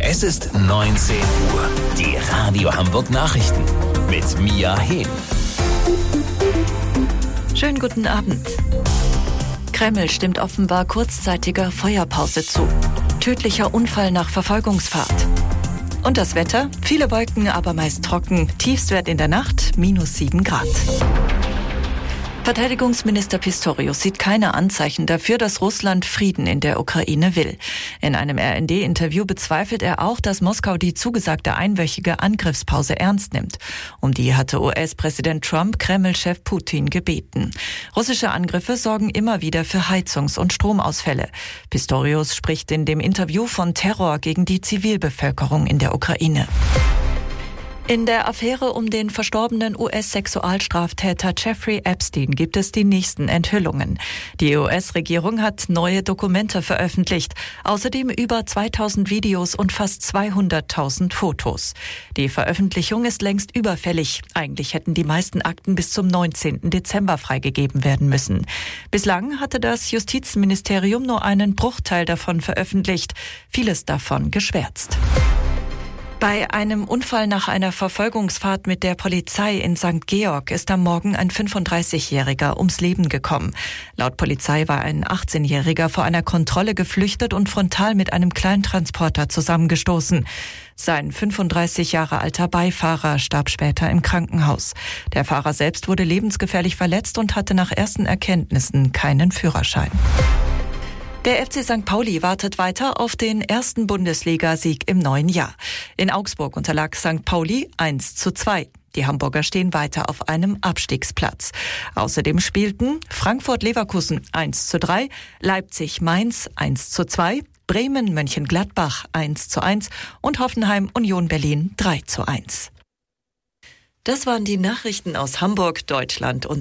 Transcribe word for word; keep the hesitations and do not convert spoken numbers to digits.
Es ist neunzehn Uhr. Die Radio Hamburg Nachrichten mit Mia Hehn. Schönen guten Abend. Kreml stimmt offenbar kurzzeitiger Feuerpause zu. Tödlicher Unfall nach Verfolgungsfahrt. Und das Wetter? Viele Wolken, aber meist trocken. Tiefstwert in der Nacht minus sieben Grad. Verteidigungsminister Pistorius sieht keine Anzeichen dafür, dass Russland Frieden in der Ukraine will. In einem R N D-Interview bezweifelt er auch, dass Moskau die zugesagte einwöchige Angriffspause ernst nimmt. Um die hatte U S-Präsident Trump Kreml-Chef Putin gebeten. Russische Angriffe sorgen immer wieder für Heizungs- und Stromausfälle. Pistorius spricht in dem Interview von Terror gegen die Zivilbevölkerung in der Ukraine. In der Affäre um den verstorbenen U S-Sexualstraftäter Jeffrey Epstein gibt es die nächsten Enthüllungen. Die U S-Regierung hat neue Dokumente veröffentlicht, außerdem über zweitausend Videos und fast zweihunderttausend Fotos. Die Veröffentlichung ist längst überfällig. Eigentlich hätten die meisten Akten bis zum neunzehnten Dezember freigegeben werden müssen. Bislang hatte das Justizministerium nur einen Bruchteil davon veröffentlicht, vieles davon geschwärzt. Bei einem Unfall nach einer Verfolgungsfahrt mit der Polizei in Sankt Georg ist am Morgen ein fünfunddreißigjähriger ums Leben gekommen. Laut Polizei war ein achtzehnjähriger vor einer Kontrolle geflüchtet und frontal mit einem Kleintransporter zusammengestoßen. Sein fünfunddreißig Jahre alter Beifahrer starb später im Krankenhaus. Der Fahrer selbst wurde lebensgefährlich verletzt und hatte nach ersten Erkenntnissen keinen Führerschein. Der F C Sankt Pauli wartet weiter auf den ersten Bundesligasieg im neuen Jahr. In Augsburg unterlag Sankt Pauli eins zu zwei. Die Hamburger stehen weiter auf einem Abstiegsplatz. Außerdem spielten Frankfurt-Leverkusen eins zu drei, Leipzig-Mainz eins zu zwei, Bremen-Mönchengladbach eins zu eins und Hoffenheim-Union Berlin drei zu eins. Das waren die Nachrichten aus Hamburg, Deutschland und